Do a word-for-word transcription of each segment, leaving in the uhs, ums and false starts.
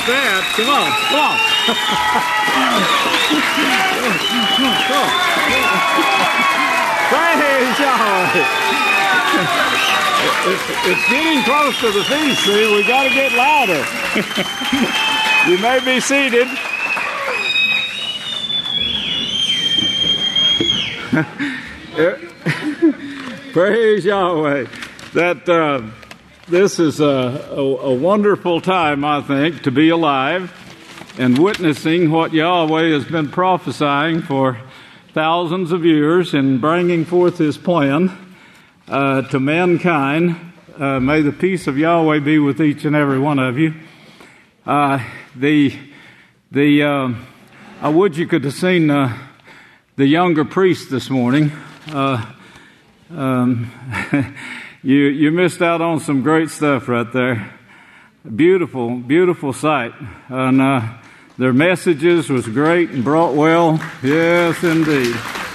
that. Come on, come on. Praise Yahweh. It's, it's getting close to the feast, see? We got to get louder. You may be seated. Praise Yahweh. That uh, this is a, a, a wonderful time, I think, to be alive and witnessing what Yahweh has been prophesying for thousands of years and bringing forth His plan uh, to mankind. Uh, may the peace of Yahweh be with each and every one of you. Uh, the the uh, I would you could have seen uh, the younger priest this morning. Uh, um, you you missed out on some great stuff right there. Beautiful, beautiful sight, and uh, their messages was great and brought well. Yes, indeed.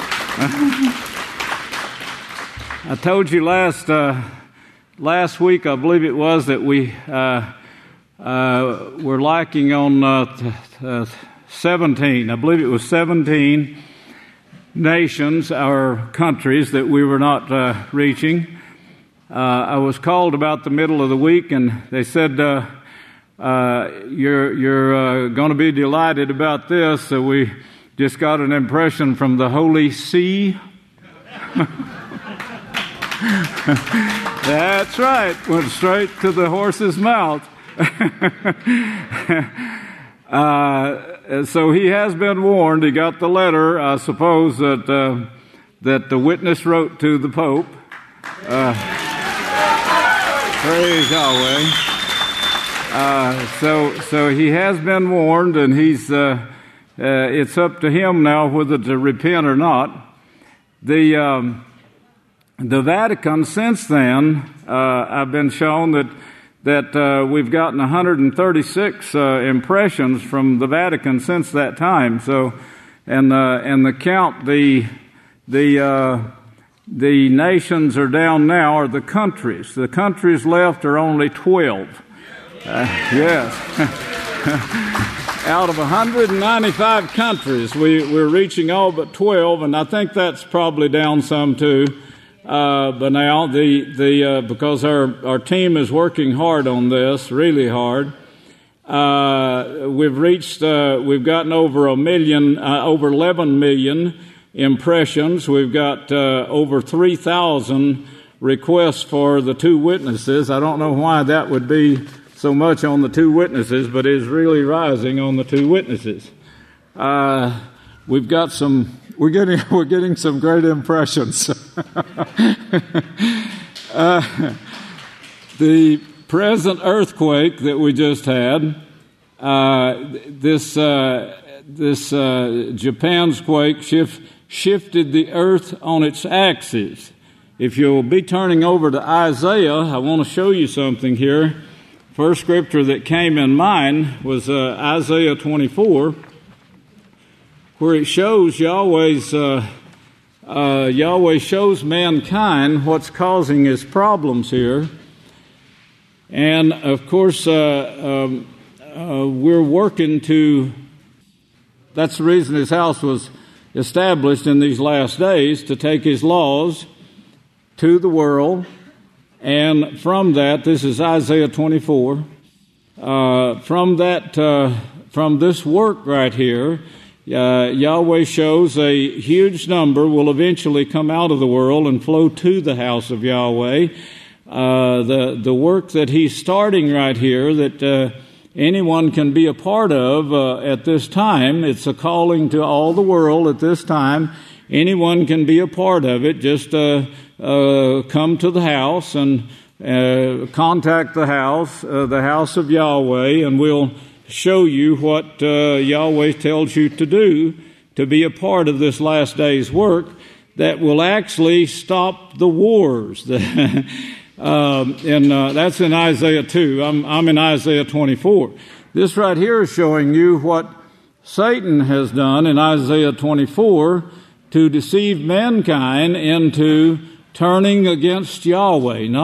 I told you last uh, last week, I believe it was, that we uh, uh, were lacking on uh, t- uh, seventeen. I believe it was seventeen. Nations, our countries that we were not uh, reaching. Uh, I was called about the middle of the week, and they said, uh, uh, you're, you're uh, going to be delighted about this. So we just got an impression from the Holy See. That's right. Went straight to the horse's mouth. Uh, so he has been warned. He got the letter, I suppose, that uh, that the witness wrote to the Pope. Uh, praise Yahweh. Uh, so so he has been warned, and he's. Uh, uh, it's up to him now whether to repent or not. The um, the Vatican since then, uh, I've been shown that. that uh, we've gotten one hundred thirty-six uh, impressions from the Vatican since that time. So, and uh, and the count, the the uh, the nations are down now, are the countries. The countries left are only twelve. Uh, yes, out of one hundred ninety-five countries, we we're reaching all but twelve, and I think that's probably down some too. Uh, but now the the uh, because our our team is working hard on this, really hard. Uh, we've reached uh, we've gotten over a million, uh, over eleven million impressions. We've got uh, over three thousand requests for the two witnesses. I don't know why that would be so much on the two witnesses, but it is really rising on the two witnesses. Uh, we've got some. We're getting we're getting some great impressions. uh, the present earthquake that we just had, uh, this uh, this uh, Japan's quake shift, shifted the earth on its axis. If you'll be turning over to Isaiah, I want to show you something here. First scripture that came in mind was uh, Isaiah twenty-four. Where it shows Yahweh's, uh, uh, Yahweh shows mankind what's causing his problems here. And, of course, uh, um, uh, we're working to, that's the reason his house was established in these last days, to take his laws to the world. And from that, this is Isaiah twenty-four, uh, from that, uh, from this work right here, Uh, Yahweh shows a huge number will eventually come out of the world and flow to the house of Yahweh. Uh, the the work that He's starting right here, that uh, anyone can be a part of uh, at this time. It's a calling to all the world at this time. Anyone can be a part of it. Just uh, uh, come to the house and uh, contact the house, uh, the house of Yahweh, and we'll show you what uh, Yahweh tells you to do to be a part of this last day's work that will actually stop the wars. um, and uh, that's in Isaiah two. I'm, I'm in Isaiah twenty-four. This right here is showing you what Satan has done in Isaiah twenty-four to deceive mankind into turning against Yahweh, not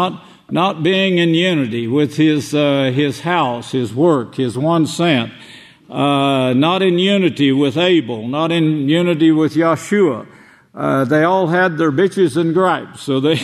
not being in unity with his uh, his house, his work, his one cent, uh, not in unity with Abel, not in unity with Yeshua. Uh, they all had their bitches and gripes, so they,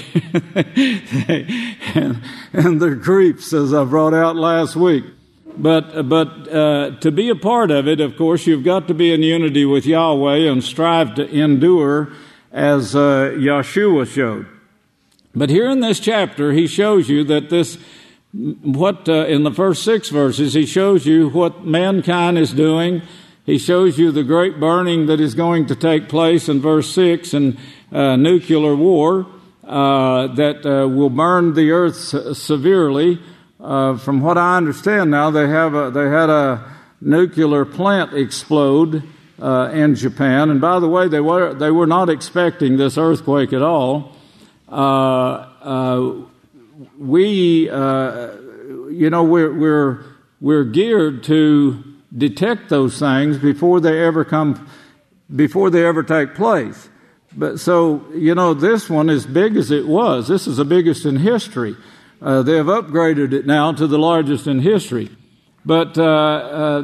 they and, and their creeps, as I brought out last week. But but uh, to be a part of it, of course, you've got to be in unity with Yahweh and strive to endure as uh, Yeshua showed. But here in this chapter, he shows you that this, what uh, in the first six verses, he shows you what mankind is doing. He shows you the great burning that is going to take place in verse six and uh, nuclear war uh, that uh, will burn the earth severely. Uh, from what I understand now, they have a, they had a nuclear plant explode uh, in Japan. And by the way, they were they were not expecting this earthquake at all. Uh, uh, we, uh, you know, we're we're we're geared to detect those things before they ever come, before they ever take place. But so, you know, this one, as big as it was, this is the biggest in history. Uh, they have upgraded it now to the largest in history. But uh, uh,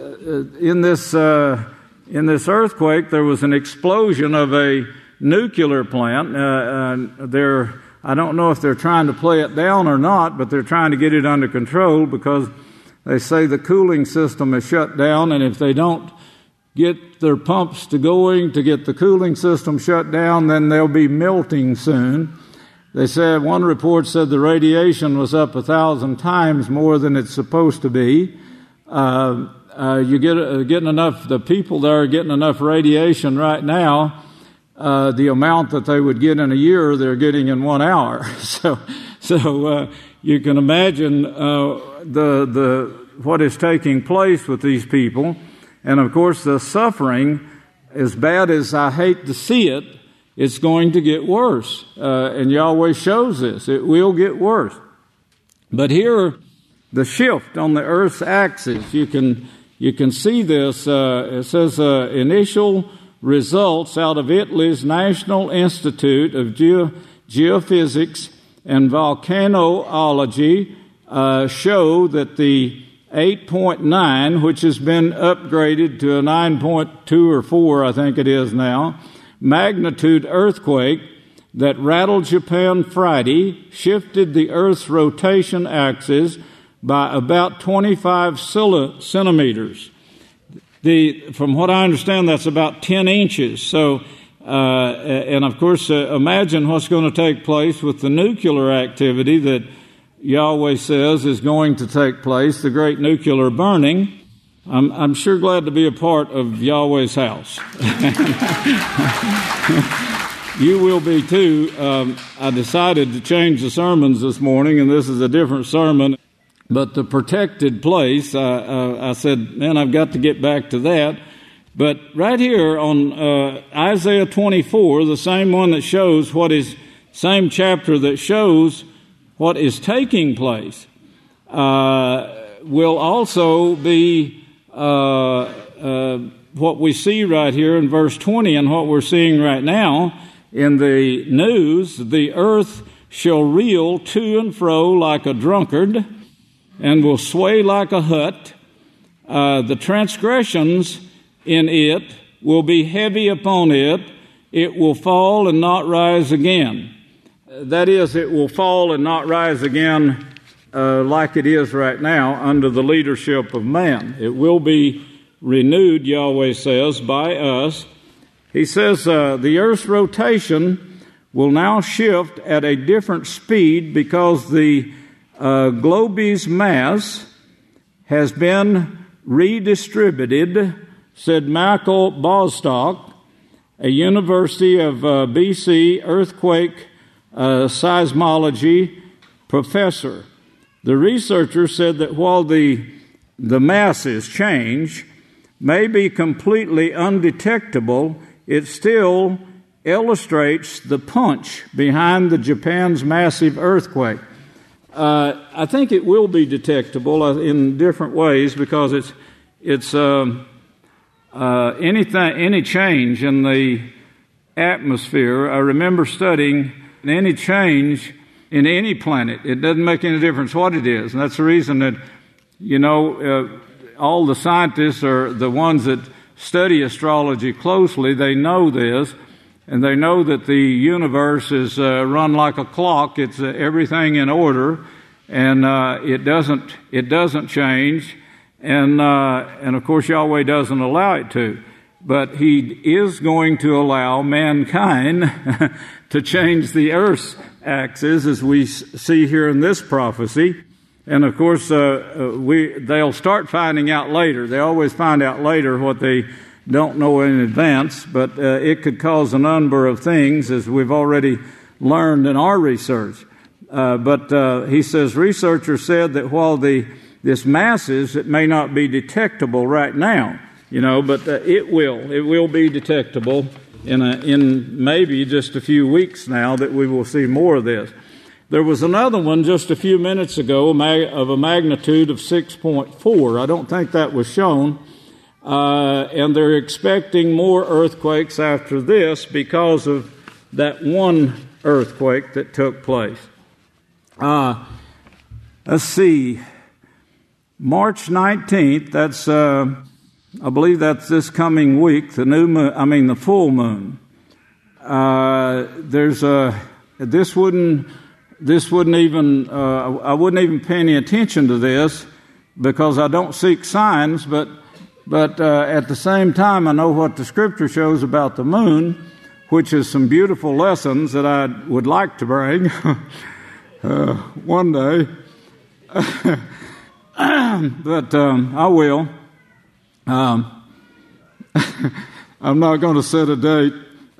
in this uh, in this earthquake, there was an explosion of a nuclear plant. Uh, uh, they're I don't know if they're trying to play it down or not, but they're trying to get it under control because they say the cooling system is shut down, and if they don't get their pumps to going to get the cooling system shut down, then they'll be melting soon. They said, one report said the radiation was up a thousand times more than it's supposed to be. Uh, uh, you get uh, getting enough, the people there are getting enough radiation right now. Uh, the amount that they would get in a year, they're getting in one hour. so, so uh, you can imagine uh, the the what is taking place with these people, and of course the suffering. As bad as I hate to see it, it's going to get worse, uh, and Yahweh shows this. It will get worse. But here, the shift on the Earth's axis, you can you can see this. Uh, it says uh, initial results out of Italy's National Institute of Geo- Geophysics and Volcanology uh, show that the eight point nine, which has been upgraded to a nine point two or four, I think it is now, magnitude earthquake that rattled Japan Friday shifted the Earth's rotation axis by about twenty-five centimeters. The, from what I understand, that's about ten inches. So, uh, and of course, uh, imagine what's going to take place with the nuclear activity that Yahweh says is going to take place, the great nuclear burning. I'm, I'm sure glad to be a part of Yahweh's house. You will be too. Um, I decided to change the sermons this morning, and this is a different sermon. But the protected place, uh, uh, I said, man, I've got to get back to that. But right here on uh, Isaiah twenty-four, the same one that shows what is, same chapter that shows what is taking place, uh, will also be uh, uh, what we see right here in verse twenty and what we're seeing right now in the news. The earth shall reel to and fro like a drunkard, and will sway like a hut. Uh, the transgressions in it will be heavy upon it. It will fall and not rise again. That is, it will fall and not rise again uh, like it is right now under the leadership of man. It will be renewed, Yahweh says, by us. He says uh, the earth's rotation will now shift at a different speed because the Uh, globe's mass has been redistributed, said Michael Bostock, a University of uh, B C earthquake uh, seismology professor. The researcher said that while the, the masses change may be completely undetectable, it still illustrates the punch behind the Japan's massive earthquake. Uh, I think it will be detectable in different ways because it's it's um, uh, anything any change in the atmosphere. I remember studying any change in any planet. It doesn't make any difference what it is. And that's the reason that, you know, uh, all the scientists are the ones that study astrology closely. They know this, and they know that the universe is uh, run like a clock. It's uh, everything in order, and uh, it doesn't it doesn't change. And uh, and of course Yahweh doesn't allow it to, but He is going to allow mankind to change the Earth's axis, as we see here in this prophecy. And of course, uh, we they'll start finding out later. They always find out later what they don't know in advance, but uh, it could cause a number of things, as we've already learned in our research. Uh, but uh, he says researchers said that while the this masses, it may not be detectable right now, you know, but uh, it will. It will be detectable in a, in maybe just a few weeks now that we will see more of this. There was another one just a few minutes ago of a magnitude of six point four. I don't think that was shown. Uh, and they're expecting more earthquakes after this because of that one earthquake that took place. Uh, let's see. March nineteenth, that's, uh, I believe that's this coming week, the new moon, I mean the full moon. Uh, there's a, this wouldn't, this wouldn't even, uh, I wouldn't even pay any attention to this because I don't seek signs, but, but, uh, at the same time, I know what the scripture shows about the moon, which is some beautiful lessons that I would like to bring, uh, one day. But, um, I will. Um, I'm not going to set a date.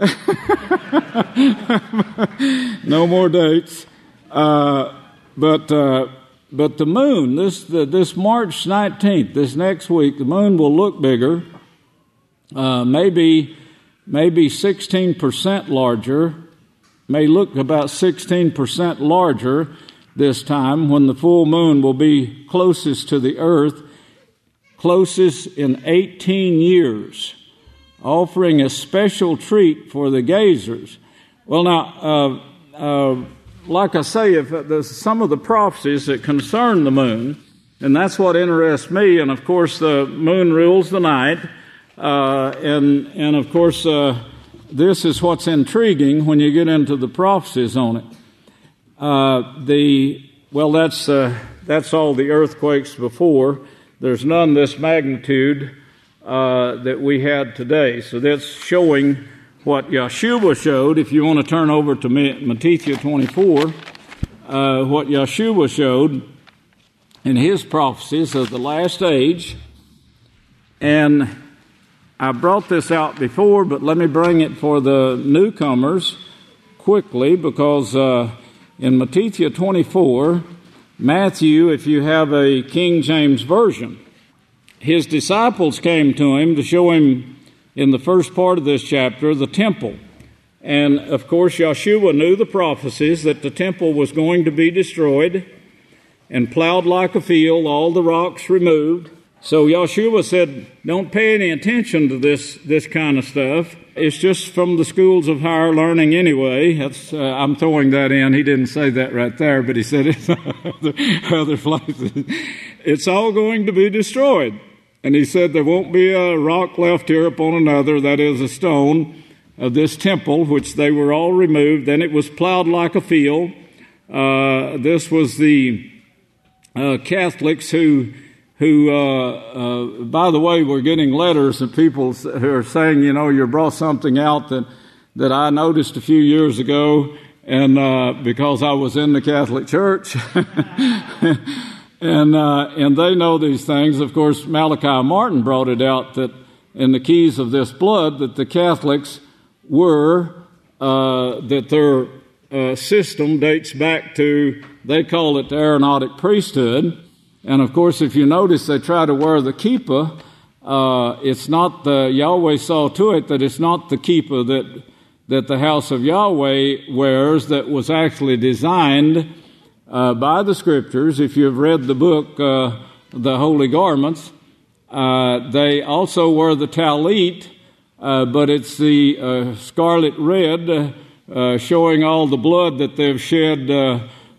No more dates. Uh, but uh, but the moon, this the, this March nineteenth, this next week, the moon will look bigger, uh, maybe maybe sixteen percent larger, may look about sixteen percent larger this time when the full moon will be closest to the earth, closest in eighteen years, offering a special treat for the gazers. Well, now, uh, uh, like I say, if there's some of the prophecies that concern the moon, and that's what interests me, and of course the moon rules the night, uh, and, and of course uh, this is what's intriguing when you get into the prophecies on it. Uh, the, well, that's, uh, that's all the earthquakes before. There's none this magnitude uh, that we had today. So that's showing what Yeshua showed. If you want to turn over to Matthew twenty-four, uh, what Yeshua showed in his prophecies of the last age. And I brought this out before, but let me bring it for the newcomers quickly, because uh, in Matthew twenty-four, Matthew, if you have a King James Version, his disciples came to him to show him in the first part of this chapter the temple. And of course, Yeshua knew the prophecies that the temple was going to be destroyed and plowed like a field, all the rocks removed. So Yeshua said, don't pay any attention to this, this kind of stuff. It's just from the schools of higher learning anyway. That's, uh, I'm throwing that in. He didn't say that right there, but he said it other, other places. It's all going to be destroyed. And he said there won't be a rock left here upon another, that is a stone, of this temple, which they were all removed. Then it was plowed like a field. Uh, this was the uh, Catholics who... who, uh, uh, by the way, we're getting letters of people who are saying, you know, you brought something out that, that I noticed a few years ago, and uh, because I was in the Catholic Church, and uh, and they know these things. Of course, Malachi Martin brought it out that in the Keys of This Blood that the Catholics were, uh, that their uh, system dates back to, they call it the Aaronic priesthood. And of course, if you notice, they try to wear the kippah. Uh, it's not the, Yahweh saw to it that it's not the kippah that, that the house of Yahweh wears that was actually designed uh, by the scriptures. If you've read the book, uh, The Holy Garments, uh, they also wear the talit, uh, but it's the uh, scarlet red, uh, showing all the blood that they've shed uh,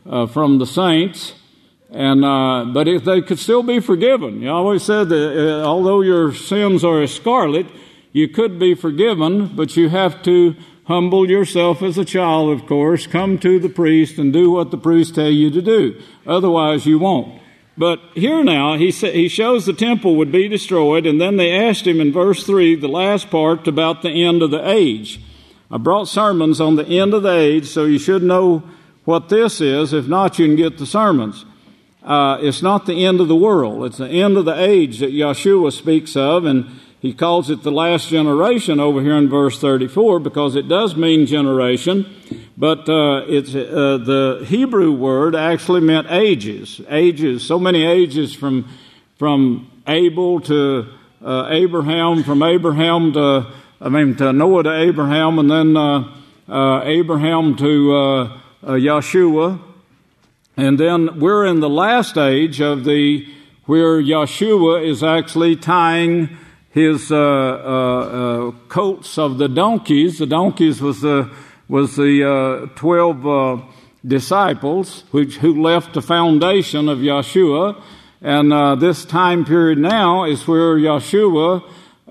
uh, from the saints. And uh, but if they could still be forgiven. You always said that uh, although your sins are as scarlet, you could be forgiven, but you have to humble yourself as a child, of course, come to the priest and do what the priest tell you to do. Otherwise, you won't. But here now, he sa- he shows the temple would be destroyed, and then they asked him in verse three, the last part, about the end of the age. I brought sermons on the end of the age, so you should know what this is. If not, you can get the sermons. Uh, it's not the end of the world. It's the end of the age that Yeshua speaks of, and he calls it the last generation over here in verse thirty-four because it does mean generation, but uh, it's uh, the Hebrew word actually meant ages, ages, so many ages from from Abel to uh, Abraham, from Abraham to I mean to Noah to Abraham, and then uh, uh, Abraham to uh, uh, Yeshua, and then we're in the last age of the where Yeshua is actually tying his uh, uh, uh, coats of the donkeys. The donkeys was the was the uh, twelve uh, disciples which who left the foundation of Yeshua, and uh, this time period now is where Yeshua,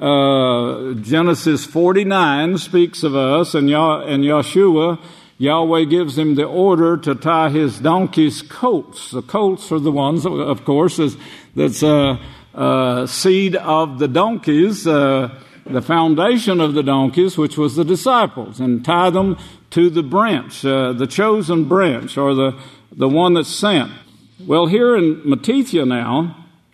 uh, Genesis forty-nine speaks of us, and Yah, and Yeshua, Yahweh gives him the order to tie his donkey's coats. The coats are the ones, of course, is, that's uh, Uh, seed of the donkeys, uh, the foundation of the donkeys, which was the disciples, and tie them to the branch, uh, the chosen branch, or the, the one that's sent. Well, here in Matthew now,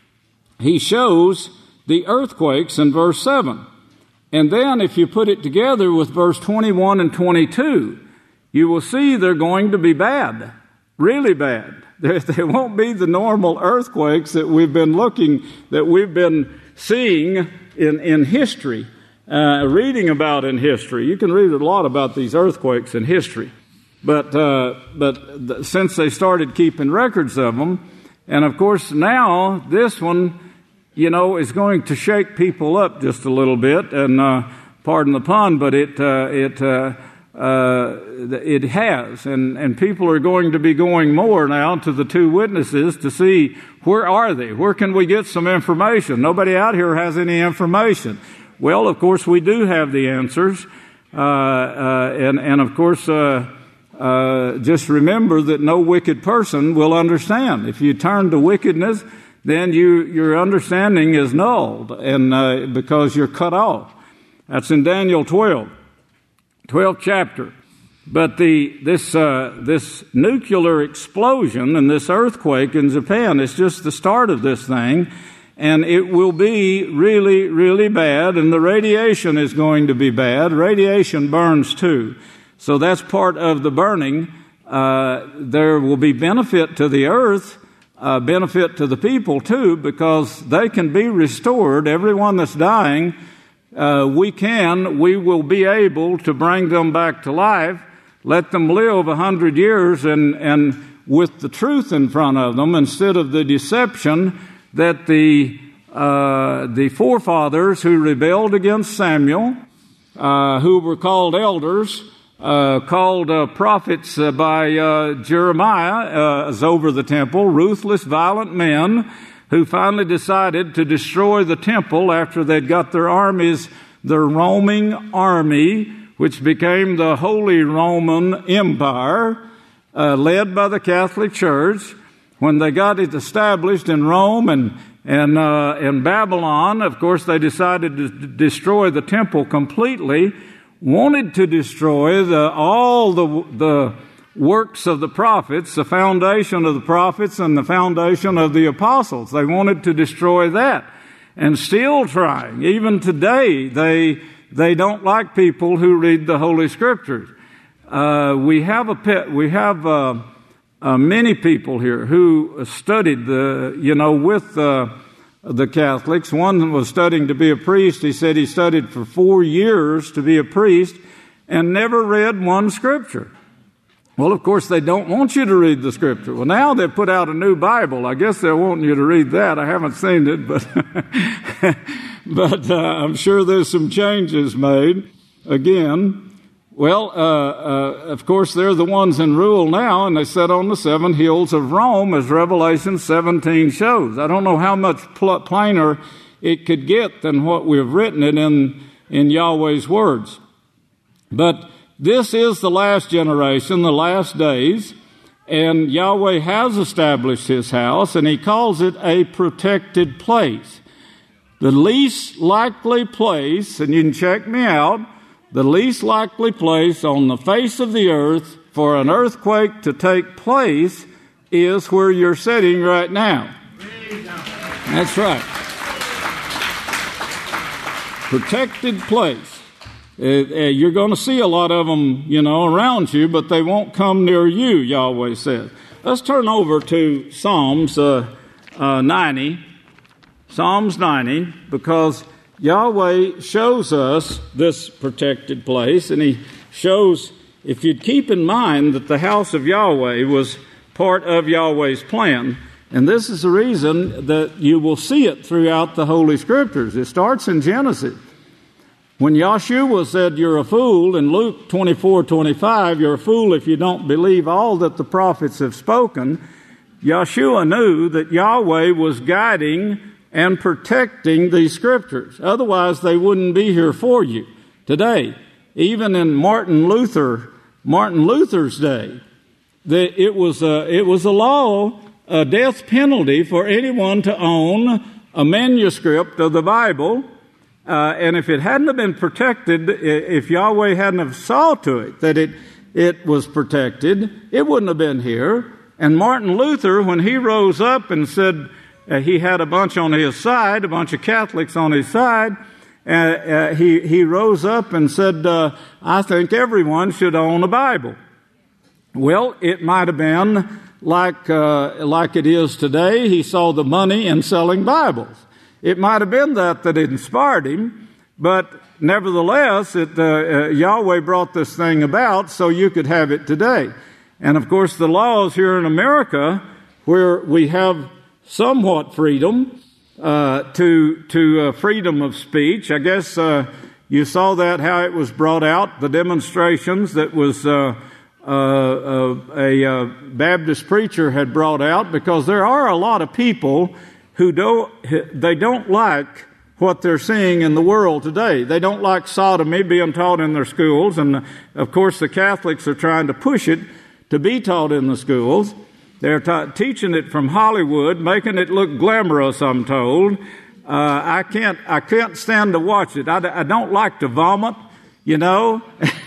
he shows the earthquakes in verse seven. And then if you put it together with verse twenty-one and twenty-two, you will see they're going to be bad, really bad. There, there won't be the normal earthquakes that we've been looking, that we've been seeing in, in history, uh, reading about in history. You can read a lot about these earthquakes in history. But, uh, but th- since they started keeping records of them, and of course now this one, you know, is going to shake people up just a little bit, and uh, pardon the pun, but it, uh, it, uh, Uh, it has, and, and people are going to be going more now to the two witnesses to see where are they? Where can we get some information? Nobody out here has any information. Well, of course, we do have the answers, uh, uh, and, and of course, uh, uh, just remember that no wicked person will understand. If you turn to wickedness, then you, your understanding is nulled, and uh, because you're cut off. That's in Daniel twelve. twelfth chapter. But the this uh, this nuclear explosion and this earthquake in Japan is just the start of this thing, and it will be really, really bad, and the radiation is going to be bad. Radiation burns too. So that's part of the burning. Uh, there will be benefit to the earth, uh, benefit to the people too, because they can be restored. Everyone that's dying, Uh, we can, we will be able to bring them back to life, let them live a hundred years and, and with the truth in front of them instead of the deception that the, uh, the forefathers who rebelled against Samuel, uh, who were called elders, uh, called uh, prophets uh, by uh, Jeremiah uh, as over the temple, ruthless, violent men, who finally decided to destroy the temple after they'd got their armies, their roaming army, which became the Holy Roman Empire, uh, led by the Catholic Church. When they got it established in Rome and and uh, in Babylon, of course, they decided to d- destroy the temple completely, wanted to destroy the all the the works of the prophets, the foundation of the prophets and the foundation of the apostles. They wanted to destroy that, and still trying. Even today, they they don't like people who read the Holy Scriptures. Uh, we have a pet, we have uh, uh, many people here who studied the, you know, with uh, the Catholics. One was studying to be a priest. He said he studied for four years to be a priest and never read one scripture. Well, of course, they don't want you to read the Scripture. Well, now they've put out a new Bible. I guess they're wanting you to read that. I haven't seen it, but but uh, I'm sure there's some changes made. Again, Well, uh, uh, of course, they're the ones in rule now, and they sit on the seven hills of Rome, as Revelation seventeen shows. I don't know how much pl- plainer it could get than what we've written it in, in Yahweh's words. But this is the last generation, the last days, and Yahweh has established his house, and he calls it a protected place. The least likely place, and you can check me out, the least likely place on the face of the earth for an earthquake to take place is where you're sitting right now. That's right. Protected place. Uh, uh, you're going to see a lot of them, you know, around you, but they won't come near you, Yahweh says. Let's turn over to Psalms uh, uh, ninety. Psalms ninety, because Yahweh shows us this protected place, and he shows, if you'd keep in mind that the house of Yahweh was part of Yahweh's plan, and this is the reason that you will see it throughout the Holy Scriptures. It starts in Genesis. When Yahshua said, you're a fool, in Luke twenty-four twenty-five, you're a fool if you don't believe all that the prophets have spoken, Yahshua knew that Yahweh was guiding and protecting these Scriptures. Otherwise, they wouldn't be here for you today. Even in Martin Luther, Martin Luther's day, the, it was a, it was a law, a death penalty for anyone to own a manuscript of the Bible. Uh, and if it hadn't have been protected, if Yahweh hadn't have saw to it that it it was protected, it wouldn't have been here. And Martin Luther, when he rose up and said, Uh, he had a bunch on his side, a bunch of Catholics on his side. Uh, uh, he, he rose up and said, uh, I think everyone should own a Bible. Well, it might have been like, uh, like it is today. He saw the money in selling Bibles. It might have been that that inspired him, but nevertheless, it, uh, uh, Yahweh brought this thing about so you could have it today. And of course, the laws here in America, where we have somewhat freedom uh, to to uh, freedom of speech. I guess uh, you saw that how it was brought out, the demonstrations that was uh, uh, uh, a uh, Baptist preacher had brought out, because there are a lot of people who don't they don't like what they're seeing in the world today. They don't like sodomy being taught in their schools, and of course the Catholics are trying to push it to be taught in the schools. They're t- teaching it from Hollywood, making it look glamorous, I'm told. Uh, I can't, I can't stand to watch it. I, d- I don't like to vomit, you know.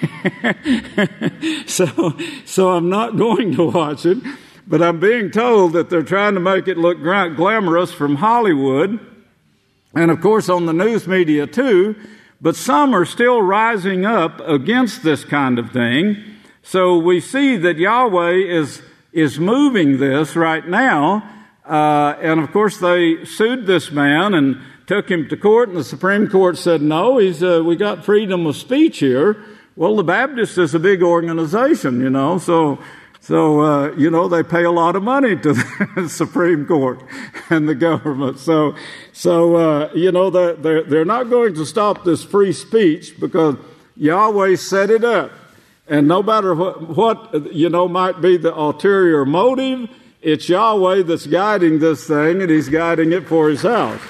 so, so I'm not going to watch it. But I'm being told that they're trying to make it look gra- glamorous from Hollywood. And of course on the news media too. But some are still rising up against this kind of thing. So we see that Yahweh is is moving this right now. Uh, and of course they sued this man and took him to court, and the Supreme Court said, no, he's, uh, we got freedom of speech here. Well, the Baptist is a big organization, you know, so, so, uh, you know, they pay a lot of money to the Supreme Court and the government. So, so, uh, you know, they're, they're, they're not going to stop this free speech, because Yahweh set it up. And no matter what, what, you know, might be the ulterior motive, it's Yahweh that's guiding this thing, and he's guiding it for his house.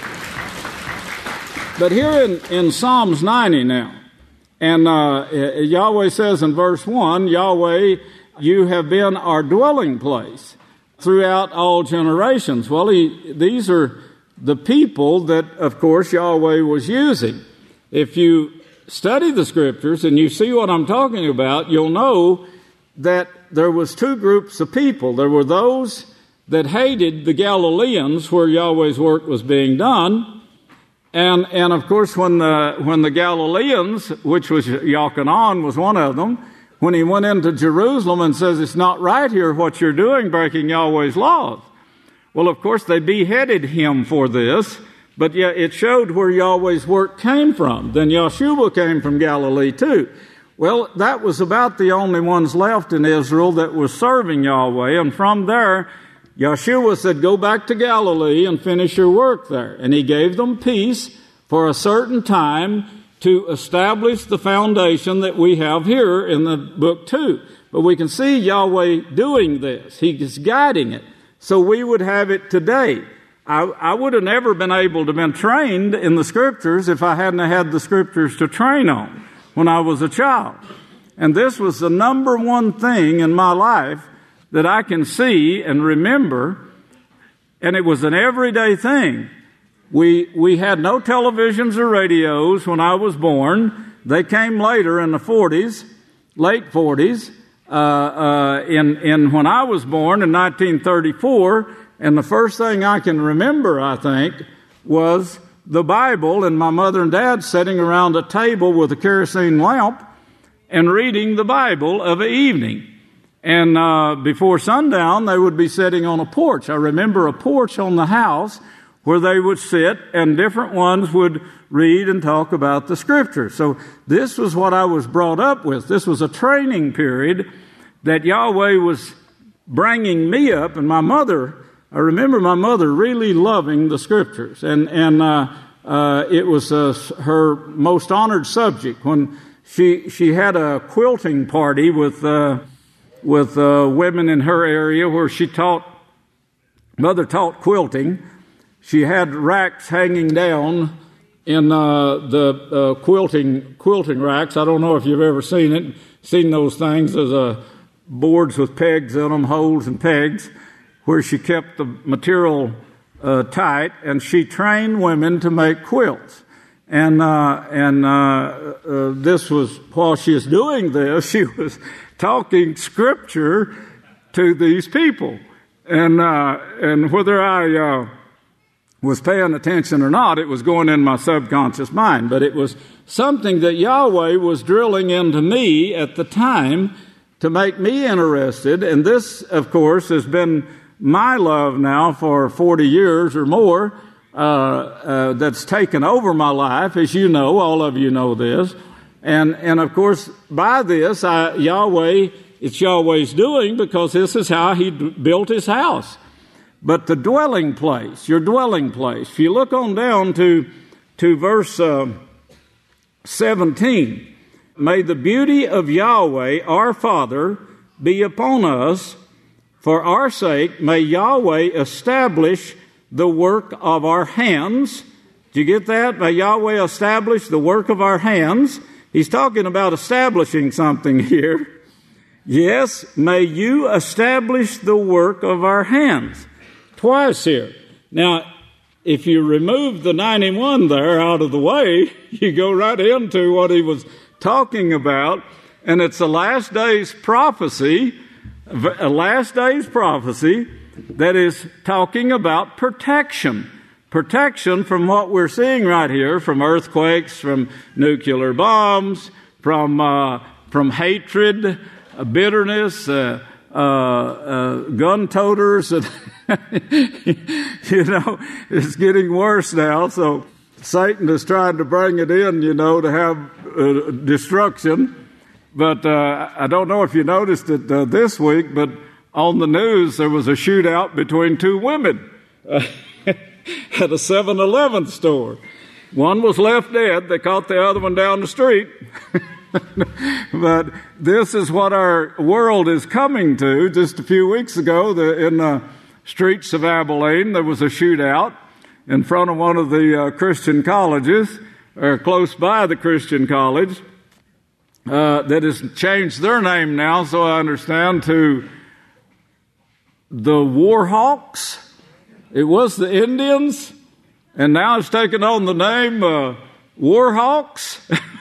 But here in, in Psalms ninety now, and uh, Yahweh says in verse one, Yahweh, you have been our dwelling place throughout all generations. Well, he, these are the people that, of course, Yahweh was using. If you study the Scriptures and you see what I'm talking about, you'll know that there was two groups of people. There were those that hated the Galileans where Yahweh's work was being done. And, and of course, when the, when the Galileans, which was Yochanan was one of them, when he went into Jerusalem and says, it's not right here what you're doing, breaking Yahweh's laws. Well, of course, they beheaded him for this. But yet it showed where Yahweh's work came from. Then Yahshua came from Galilee too. Well, that was about the only ones left in Israel that was serving Yahweh. And from there, Yahshua said, go back to Galilee and finish your work there. And he gave them peace for a certain time. to establish the foundation that we have here in the book too. But we can see Yahweh doing this. He is guiding it. So we would have it today. I, I would have never been able to been trained in the Scriptures if I hadn't had the Scriptures to train on when I was a child. And this was the number one thing in my life that I can see and remember. And it was an everyday thing. We we had no televisions or radios when I was born. They came later in the forties, late forties. Uh, uh, in in when I was born in nineteen thirty-four, and the first thing I can remember, I think, was the Bible and my mother and dad sitting around a table with a kerosene lamp and reading the Bible of an evening. And uh, before sundown, they would be sitting on a porch. I remember a porch on the house where they would sit, and different ones would read and talk about the Scriptures. So this was what I was brought up with. This was a training period that Yahweh was bringing me up, and my mother, I remember my mother really loving the Scriptures, and and uh, uh, it was uh, her most honored subject. When she she had a quilting party with uh, with uh, women in her area where she taught, mother taught quilting. She had racks hanging down in uh, the uh, quilting quilting racks. I don't know if you've ever seen it, seen those things. There's uh, boards with pegs in them, holes and pegs, where she kept the material uh, tight, and she trained women to make quilts. And uh, and uh, uh, this was, while she was doing this, she was talking Scripture to these people. And uh, and whether I uh, was paying attention or not, it was going in my subconscious mind. But it was something that Yahweh was drilling into me at the time to make me interested. And this, of course, has been my love now for forty years or more, uh, uh, that's taken over my life, as you know, all of you know this. And, and of course, by this, I, Yahweh, it's Yahweh's doing, because this is how He d- built His house. But the dwelling place, your dwelling place, if you look on down to, to verse uh, seventeen, may the beauty of Yahweh, our Father, be upon us. For our sake, may Yahweh establish the work of our hands. Do you get that? May Yahweh establish the work of our hands. He's talking about establishing something here. Yes, may you establish the work of our hands. Twice here. Now, if you remove the ninety-one there out of the way, you go right into what he was talking about, and it's a last days prophecy, a last days prophecy that is talking about protection. Protection from what we're seeing right here, from earthquakes, from nuclear bombs, from uh, from hatred, uh, bitterness, uh, uh, uh, gun toters, and you know, it's getting worse now. So Satan is trying to bring it in, you know, to have uh, destruction. But uh, I don't know if you noticed it uh, this week, but on the news there was a shootout between two women uh, at a seven eleven store. One was left dead. They caught the other one down the street. But this is what our world is coming to. Just a few weeks ago, the, in the streets of Abilene, there was a shootout in front of one of the uh, Christian colleges, or close by the Christian college, uh, that has changed their name now, so I understand, to the Warhawks. It was the Indians, and now it's taken on the name uh, Warhawks.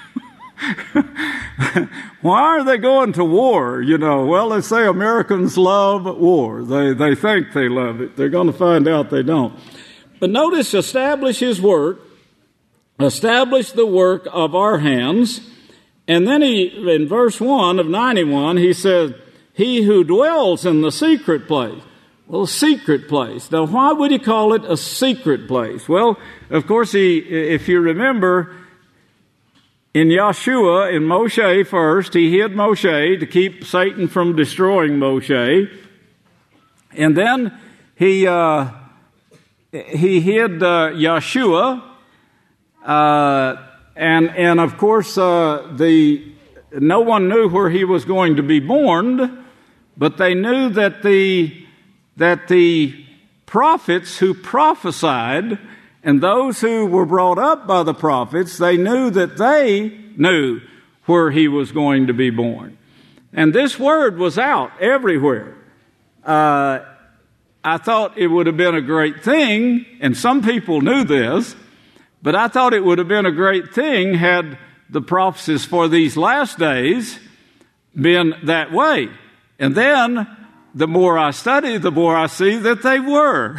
Why are they going to war? You know, well, they say Americans love war. They they think they love it. They're going to find out they don't. But notice, establish His work, establish the work of our hands. And then he, in verse one of ninety-one, he says, he who dwells in the secret place. Well, secret place. Now, why would he call it a secret place? Well, of course, he, if you remember, in Yeshua, in Moshe first, he hid Moshe to keep Satan from destroying Moshe. And then he uh, he hid uh, Yeshua uh, and and of course, uh, the no one knew where he was going to be born, but they knew that the that the prophets who prophesied and those who were brought up by the prophets, they knew that they knew where he was going to be born. And this word was out everywhere. Uh, I thought it would have been a great thing, and some people knew this, but I thought it would have been a great thing had the prophecies for these last days been that way. And then, the more I study, the more I see that they were.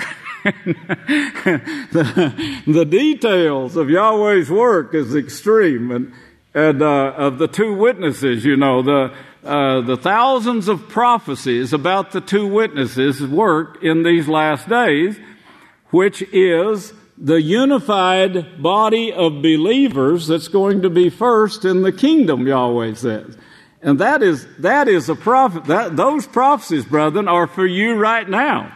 the, the details of Yahweh's work is extreme, and, and uh, of the two witnesses, you know, the uh, the thousands of prophecies about the two witnesses' work in these last days, which is the unified body of believers that's going to be first in the kingdom, Yahweh says. And that is that is a prophet. That those prophecies, brethren, are for you right now.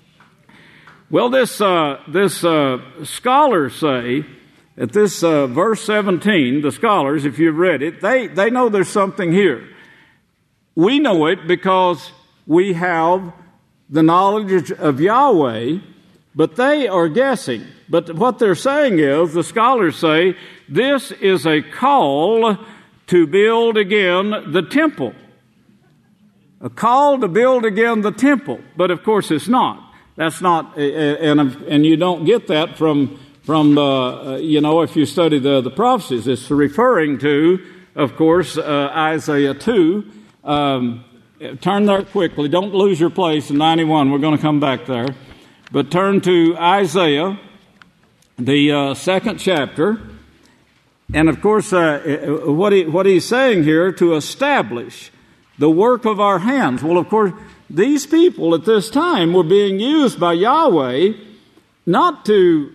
Well, this uh, this uh, scholars say at this uh, verse seventeen, the scholars, if you've read it, they they know there's something here. We know it because we have the knowledge of Yahweh, but they are guessing. But what they're saying is, the scholars say, this is a call to build again the temple. A call to build again the temple. But of course it's not. That's not, and and you don't get that from, from uh, you know, if you study the, the prophecies. It's referring to, of course, uh, Isaiah two. Um, turn there quickly. Don't lose your place in ninety-one. We're going to come back there. But turn to Isaiah, the uh, second chapter. And of course, uh, what he, what he's saying here, to establish the work of our hands. Well, of course, these people at this time were being used by Yahweh not to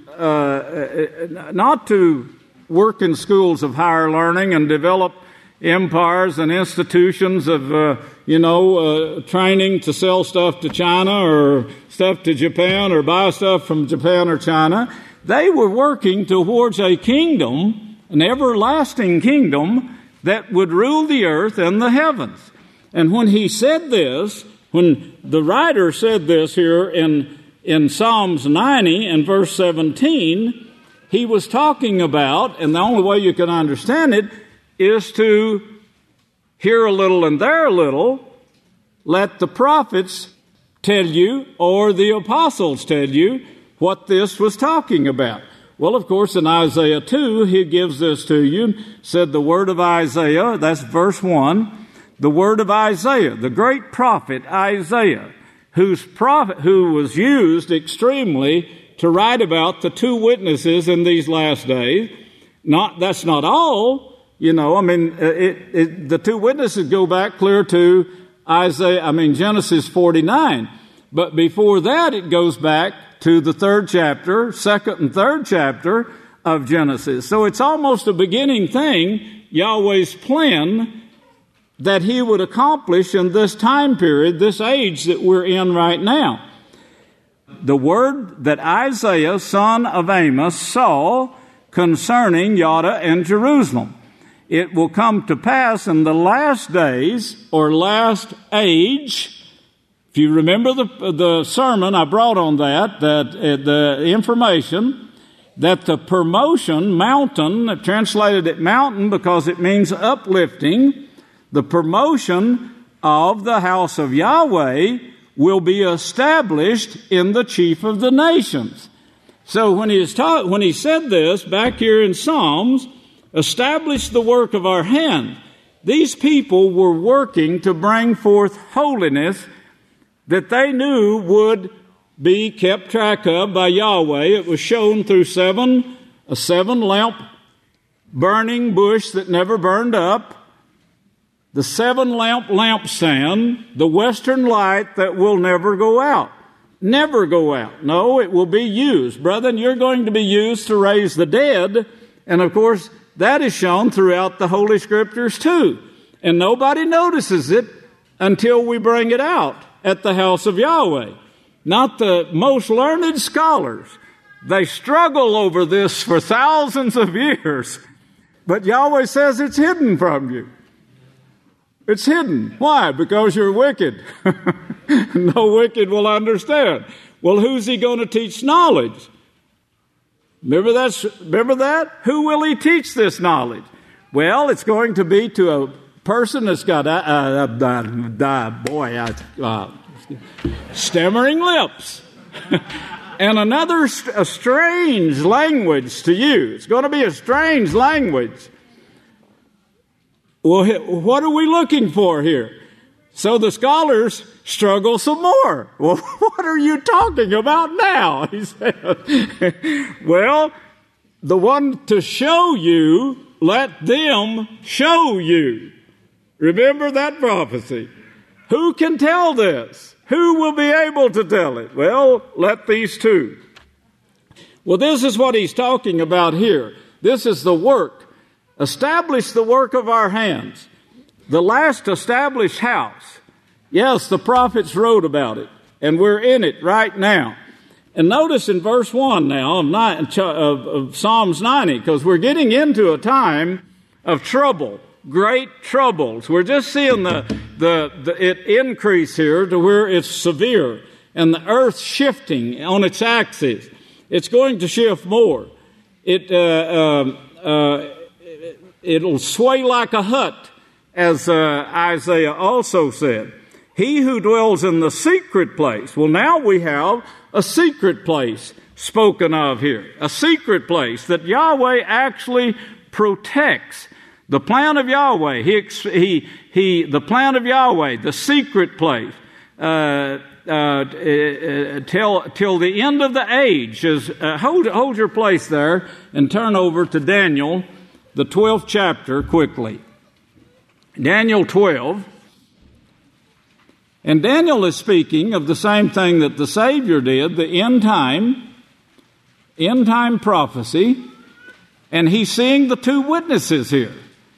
uh, not to work in schools of higher learning and develop empires and institutions of uh, you know uh, training to sell stuff to China or stuff to Japan or buy stuff from Japan or China. They were working towards a kingdom, an everlasting kingdom that would rule the earth and the heavens. And when he said this, when the writer said this here in, in Psalms ninety and verse seventeen, he was talking about, and the only way you can understand it is to here a little and there a little, let the prophets tell you or the apostles tell you what this was talking about. Well, of course, in Isaiah two, he gives this to you, said the word of Isaiah, that's verse one, the word of Isaiah, the great prophet Isaiah, whose prophet, who was used extremely to write about the two witnesses in these last days. Not, that's not all, you know, I mean, it, it, the two witnesses go back clear to Isaiah, I mean, Genesis forty-nine. But before that, it goes back to the third chapter, second and third chapter of Genesis. So it's almost a beginning thing, Yahweh's plan that he would accomplish in this time period, this age that we're in right now. The word that Isaiah, son of Amos, saw concerning Yada and Jerusalem. It will come to pass in the last days or last age. If you remember the the sermon I brought on that, that uh, the information that the promotion mountain, translated it mountain because it means uplifting, the promotion of the house of Yahweh will be established in the chief of the nations. So when he is taught, when he said this back here in Psalms, establish the work of our hand. These people were working to bring forth holiness that they knew would be kept track of by Yahweh. It was shown through seven, a seven lamp burning bush that never burned up, the seven lamp lampstand, the western light that will never go out. Never go out. No, it will be used. Brethren, you're going to be used to raise the dead. And of course, that is shown throughout the Holy Scriptures too. And nobody notices it until we bring it out at the house of Yahweh. Not the most learned scholars. They struggle over this for thousands of years. But Yahweh says it's hidden from you. It's hidden. Why? Because you're wicked. No wicked will understand. Well, who's he going to teach knowledge? Remember that? Remember that? Who will he teach this knowledge? Well, it's going to be to a person that's got, uh, uh, uh, uh, boy, uh, uh, stammering lips. And another st- a strange language to you. It's going to be a strange language. Well, what are we looking for here? So the scholars struggle some more. Well, what are you talking about now? He said. Well, the one to show you, let them show you. Remember that prophecy. Who can tell this? Who will be able to tell it? Well, let these two. Well, this is what he's talking about here. This is the work. Establish the work of our hands. The last established house. Yes, the prophets wrote about it, and we're in it right now. And notice in verse one now of, nine, of, of Psalms ninety, because we're getting into a time of trouble. Great troubles. We're just seeing the, the, the it increase here to where it's severe, and the earth shifting on its axis. It's going to shift more. It uh, uh, uh, it'll sway like a hut, as uh, Isaiah also said. He who dwells in the secret place. Well, now we have a secret place spoken of here, a secret place that Yahweh actually protects. The plan of Yahweh, he, he, he, the plan of Yahweh, the secret place, uh, uh, uh, till, till the end of the age is, uh, hold, hold your place there and turn over to Daniel, the twelfth chapter quickly. Daniel twelve. And Daniel is speaking of the same thing that the Savior did, the end time, end time prophecy, and he's seeing the two witnesses here.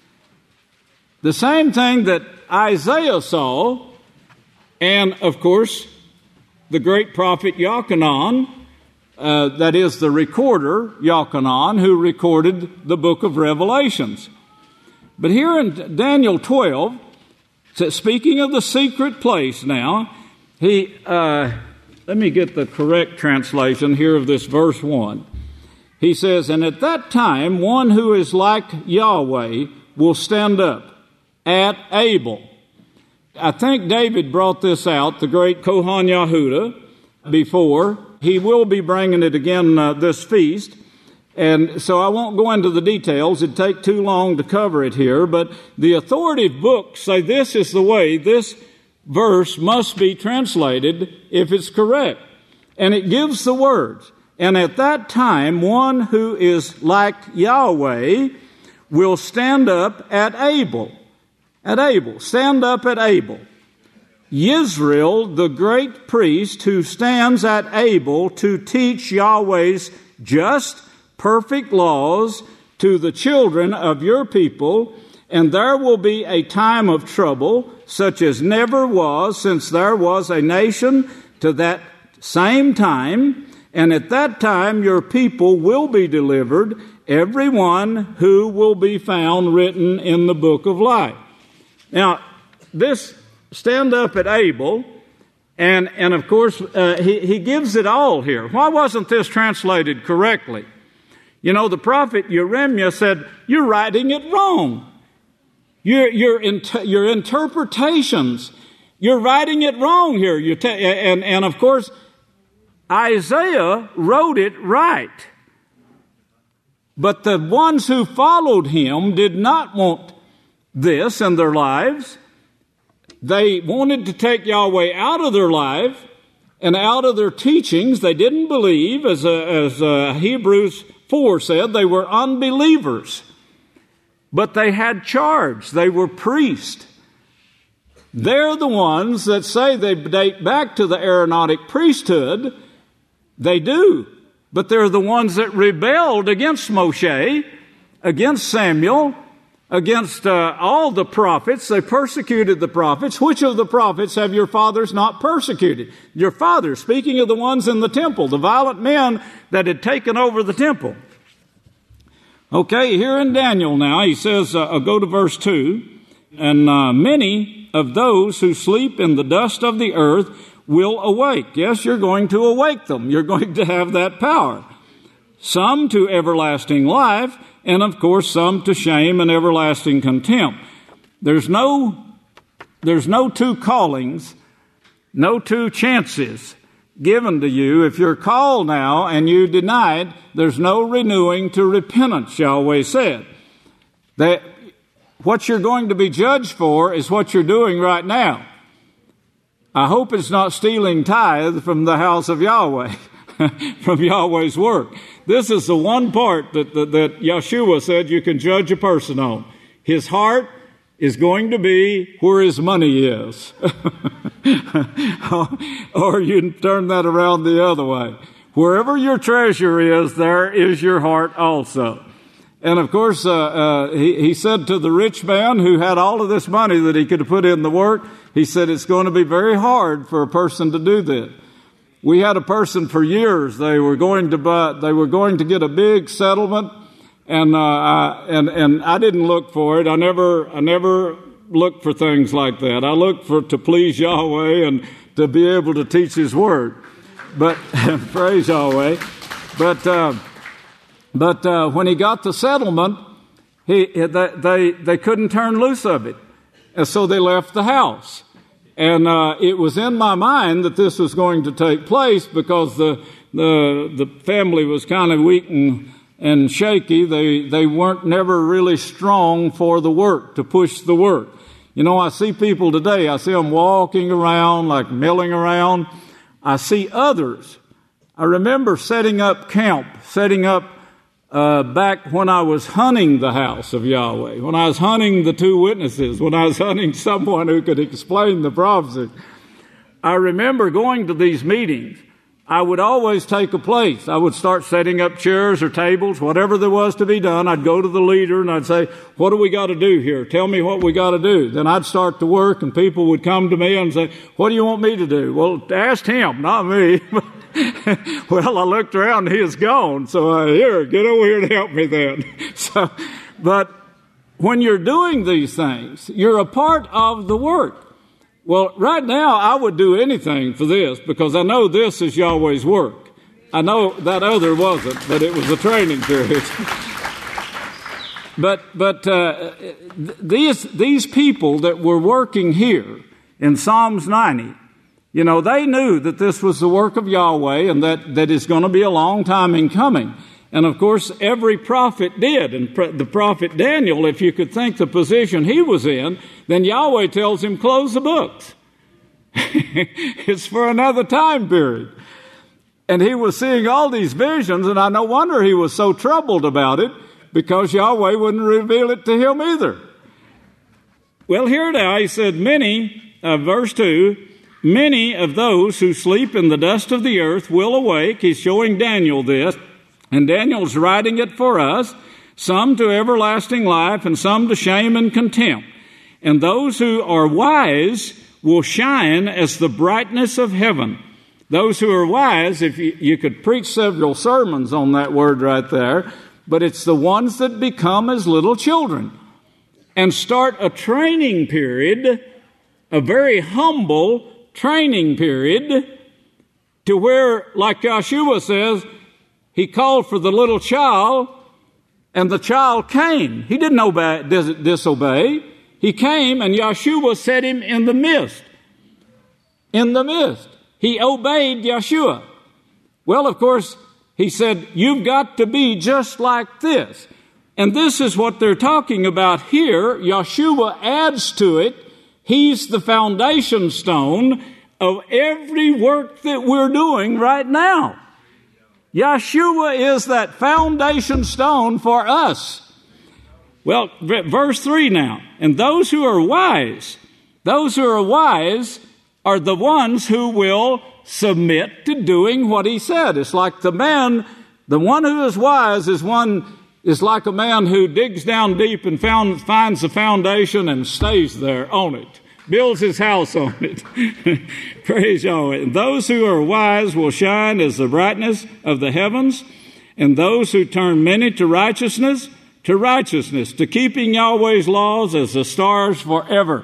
The same thing that Isaiah saw, and of course, the great prophet Yochanan, uh, that is the recorder, Yochanan, who recorded the book of Revelations. But here in Daniel twelve, speaking of the secret place now, he, uh, let me get the correct translation here of this verse one. He says, and at that time, one who is like Yahweh will stand up at Abel. I think David brought this out, the great Kohan Yehuda, before. He will be bringing it again uh, this feast. And so I won't go into the details. It'd take too long to cover it here. But the authoritative books say this is the way this verse must be translated if it's correct. And it gives the words. And at that time, one who is like Yahweh will stand up at Abel. At Abel. Stand up at Abel. Yisrael, the great priest who stands at Abel to teach Yahweh's just, perfect laws to the children of your people, and there will be a time of trouble such as never was since there was a nation to that same time, and at that time your people will be delivered, every one who will be found written in the book of life. Now, this stand up at Abel, and, and of course, uh, he, he gives it all here. Why wasn't this translated correctly? You know, the prophet Jeremiah said, you're writing it wrong. Your, your, inter- your interpretations, you're writing it wrong here. You ta- and, and of course, Isaiah wrote it right. But the ones who followed him did not want this in their lives. They wanted to take Yahweh out of their life and out of their teachings. They didn't believe, as, uh, as uh, Hebrews four said, they were unbelievers. But they had charge. They were priests. They're the ones that say they date back to the Aaronic priesthood. They do. But they're the ones that rebelled against Moshe, against Samuel, against uh, all the prophets. They persecuted the prophets. Which of the prophets have your fathers not persecuted? Your fathers, speaking of the ones in the temple, the violent men that had taken over the temple. Okay, here in Daniel now, he says, uh, I'll go to verse two, and uh, many of those who sleep in the dust of the earth will awake. Yes, you're going to awake them. You're going to have that power. Some to everlasting life, and of course some to shame and everlasting contempt. There's no, there's no two callings, no two chances given to you. If you're called now and you deny it, there's no renewing to repentance, Yahweh said. That what you're going to be judged for is what you're doing right now. I hope it's not stealing tithe from the house of Yahweh, from Yahweh's work. This is the one part that, that, that Yeshua said you can judge a person on. His heart is going to be where his money is. Or you can turn that around the other way. Wherever your treasure is, there is your heart also. And of course, uh, uh, he, he said to the rich man who had all of this money that he could have put in the work, he said it's going to be very hard for a person to do this. We had a person for years. They were going to buy, they were going to get a big settlement, and uh, I, and and I didn't look for it. I never I never looked for things like that. I looked for to please Yahweh and to be able to teach His word. But praise Yahweh. But uh, but uh, when he got the settlement, he they, they they couldn't turn loose of it, and so they left the house. And uh, it was in my mind that this was going to take place because the the the family was kind of weak and, and shaky. They they weren't never really strong for the work, to push the work. You know, I see people today, I see them walking around, like milling around. I see others. I remember setting up camp, setting up uh, back when I was hunting the house of Yahweh, when I was hunting the two witnesses, when I was hunting someone who could explain the prophecy. I remember going to these meetings. I would always take a place. I would start setting up chairs or tables, whatever there was to be done. I'd go to the leader and I'd say, what do we got to do here? Tell me what we got to do. Then I'd start to work and people would come to me and say, what do you want me to do? Well, ask him, not me. Well, I looked around and he was gone. So uh, here, get over here and help me then. So, but when you're doing these things, you're a part of the work. Well, right now, I would do anything for this because I know this is Yahweh's work. I know that other wasn't, but it was a training period. but but uh, th- these these people that were working here in Psalms ninety, you know, they knew that this was the work of Yahweh and that, that it's going to be a long time in coming. And of course, every prophet did. And pre- the prophet Daniel, if you could think the position he was in, then Yahweh tells him, close the books. It's for another time period. And he was seeing all these visions, and I no wonder he was so troubled about it, because Yahweh wouldn't reveal it to him either. Well, here now, he said, many, uh, verse two, many of those who sleep in the dust of the earth will awake. He's showing Daniel this. And Daniel's writing it for us, some to everlasting life and some to shame and contempt. And those who are wise will shine as the brightness of heaven. Those who are wise, if you, you could preach several sermons on that word right there, but it's the ones that become as little children and start a training period, a very humble training period, to where, like Yeshua says, he called for the little child, and the child came. He didn't obey, disobey. He came, and Yeshua set him in the midst. In the midst. He obeyed Yeshua. Well, of course, he said, you've got to be just like this. And this is what they're talking about here. Yeshua adds to it. He's the foundation stone of every work that we're doing right now. Yeshua is that foundation stone for us. Well, verse three now. And those who are wise, those who are wise are the ones who will submit to doing what he said. It's like the man, the one who is wise is one, is like a man who digs down deep and found, finds the foundation and stays there on it. Builds his house on it. Praise Yahweh. And those who are wise will shine as the brightness of the heavens, and those who turn many to righteousness to righteousness, to keeping Yahweh's laws as the stars forever.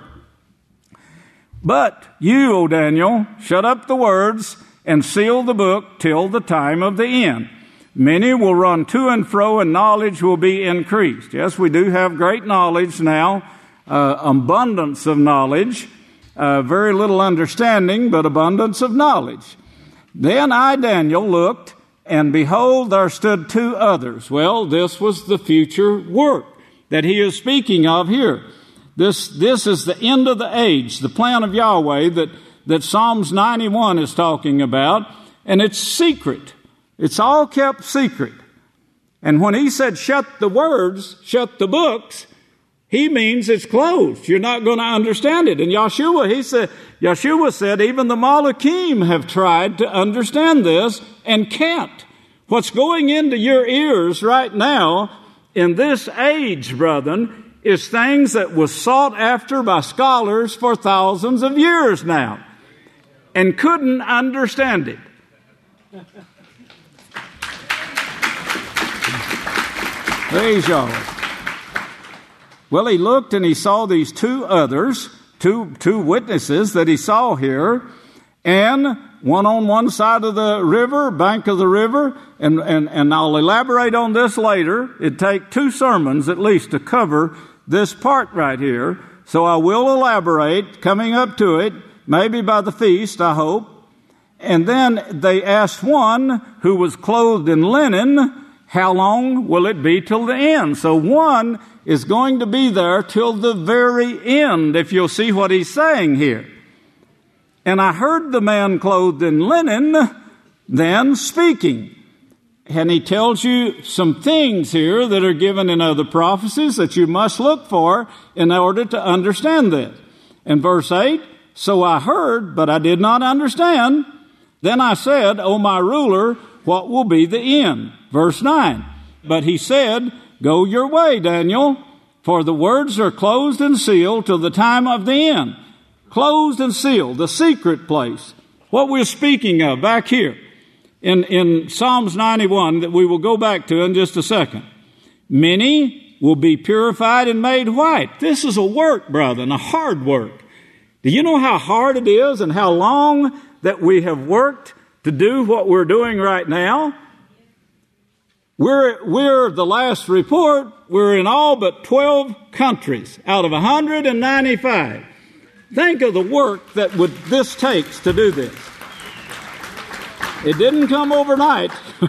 But you, O Daniel, shut up the words and seal the book till the time of the end. Many will run to and fro, and knowledge will be increased. Yes, we do have great knowledge now, uh, abundance of knowledge, uh, very little understanding, but abundance of knowledge. Then I, Daniel, looked, and behold, there stood two others. Well, this was the future work that he is speaking of here. This, this is the end of the age, the plan of Yahweh that, that Psalms ninety-one is talking about, and it's secret. It's all kept secret. And when he said, shut the words, shut the books, he means it's closed. You're not going to understand it. And Yeshua, he said, Yeshua said, even the Malachim have tried to understand this and can't. What's going into your ears right now in this age, brethren, is things that was sought after by scholars for thousands of years now and couldn't understand it. Praise Yahweh. Well, he looked and he saw these two others, two, two witnesses that he saw here, and one on one side of the river, bank of the river, and, and, and I'll elaborate on this later. It'd take two sermons at least to cover this part right here. So I will elaborate coming up to it, maybe by the feast, I hope. And then they asked one who was clothed in linen, how long will it be till the end? So one is going to be there till the very end, if you'll see what he's saying here. And I heard the man clothed in linen then speaking. And he tells you some things here that are given in other prophecies that you must look for in order to understand this. In verse eight, so I heard, but I did not understand. Then I said, O my ruler, what will be the end? Verse nine, but he said, go your way, Daniel, for the words are closed and sealed till the time of the end. Closed and sealed, the secret place. What we're speaking of back here in, in Psalms ninety-one that we will go back to in just a second. Many will be purified and made white. This is a work, brother, and a hard work. Do you know how hard it is and how long that we have worked to do what we're doing right now? We're, we're the last report, we're in all but twelve countries out of one hundred ninety-five. Think of the work that would this takes to do this. It didn't come overnight,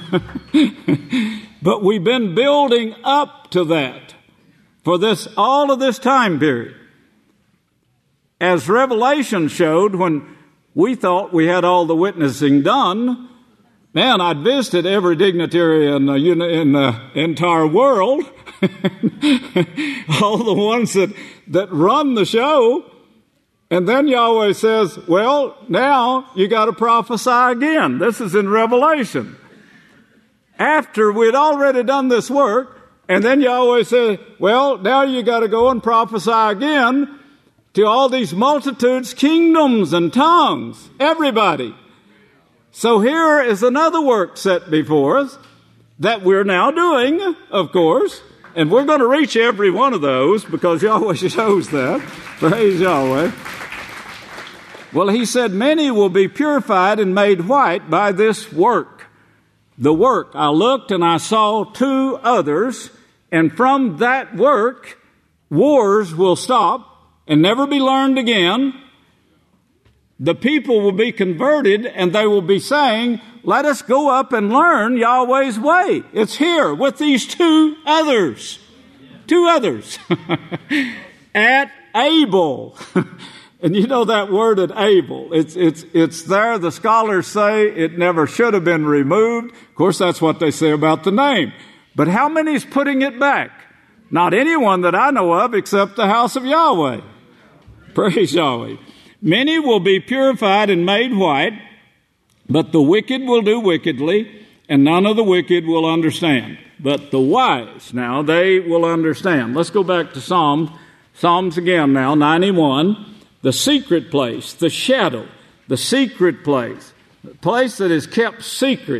but we've been building up to that for this, all of this time period. As Revelation showed, when we thought we had all the witnessing done, man, I'd visited every dignitary in the, in the entire world, all the ones that, that run the show. And then Yahweh says, well, now you got to prophesy again. This is in Revelation. After we'd already done this work, and then Yahweh says, well, now you got to go and prophesy again to all these multitudes, kingdoms, and tongues, everybody. So here is another work set before us that we're now doing, of course, and we're going to reach every one of those because Yahweh shows that. Praise Yahweh. Well, he said, many will be purified and made white by this work. The work. I looked and I saw two others, and from that work, wars will stop and never be learned again. The people will be converted and they will be saying, let us go up and learn Yahweh's way. It's here with these two others. Two others. At Abel. And you know that word at Abel. It's, it's, it's there. The scholars say it never should have been removed. Of course, that's what they say about the name. But how many's putting it back? Not anyone that I know of except the house of Yahweh. Praise Yahweh. Many will be purified and made white, but the wicked will do wickedly, and none of the wicked will understand. But the wise, now, they will understand. Let's go back to Psalms. Psalms again now, ninety-one. The secret place, the shadow, the secret place, the place that is kept secret.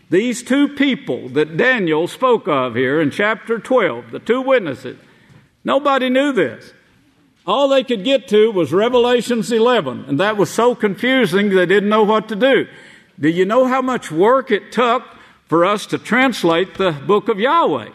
these two people that Daniel spoke of here in chapter twelve, the two witnesses, nobody knew this. All they could get to was Revelations eleven, and that was so confusing they didn't know what to do. Do you know how much work it took for us to translate the book of Yahweh?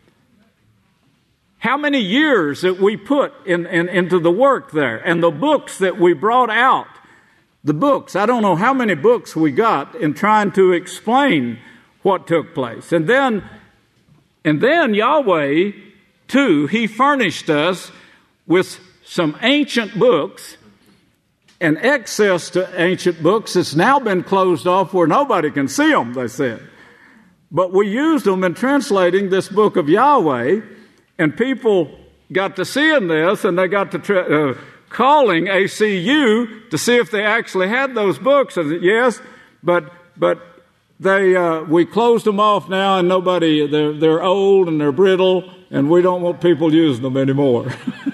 How many years that we put in, in, into the work there, and the books that we brought out, the books, I don't know how many books we got in trying to explain what took place. And then, and then Yahweh, too, He furnished us with some ancient books and access to ancient books that's now been closed off where nobody can see them, they said. But we used them in translating this book of Yahweh, and people got to seeing this, and they got to tra- uh, calling A C U to see if they actually had those books. I said, yes, but but they uh, we closed them off now, and nobody, they're, they're old and they're brittle, and we don't want people using them anymore.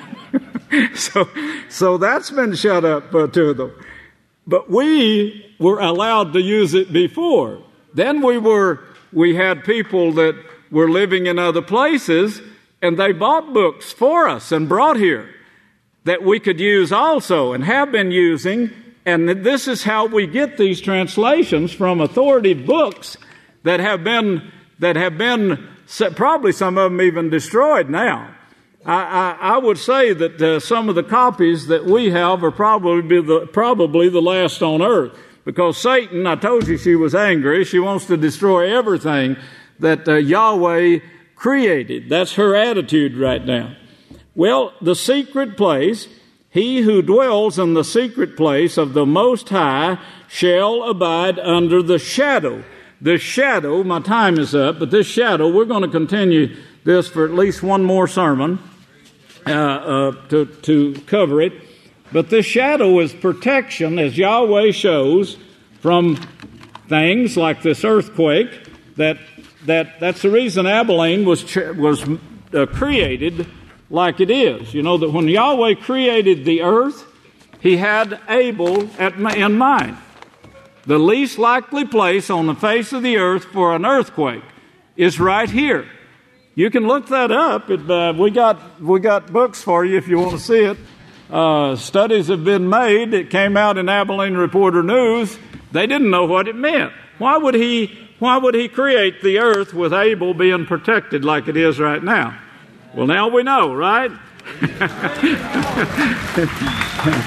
so, so that's been shut up uh, to them. But we were allowed to use it before. Then we were we had people that were living in other places, and they bought books for us and brought here that we could use also and have been using. And this is how we get these translations from authoritative books that have been, that have been probably some of them even destroyed now. I, I, I would say that uh, some of the copies that we have are probably the, probably the last on earth, because Satan, I told you she was angry. She wants to destroy everything that uh, Yahweh created. That's her attitude right now. Well, the secret place, he who dwells in the secret place of the Most High shall abide under the shadow. The shadow, my time is up, but this shadow, we're going to continue this for at least one more sermon uh, uh, to, to cover it. But this shadow is protection, as Yahweh shows, from things like this earthquake that That that's the reason Abilene was was uh, created like it is. You know that when Yahweh created the earth, He had Abel at, in mind. The least likely place on the face of the earth for an earthquake is right here. You can look that up. It, uh, we got we got books for you if you want to see it. Uh, studies have been made. It came out in Abilene Reporter News. They didn't know what it meant. Why would He? Why would He create the earth with Abel being protected like it is right now? Well, now we know, right?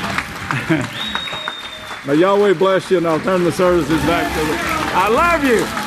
May Yahweh bless you, and I'll turn the services back to the... I love you.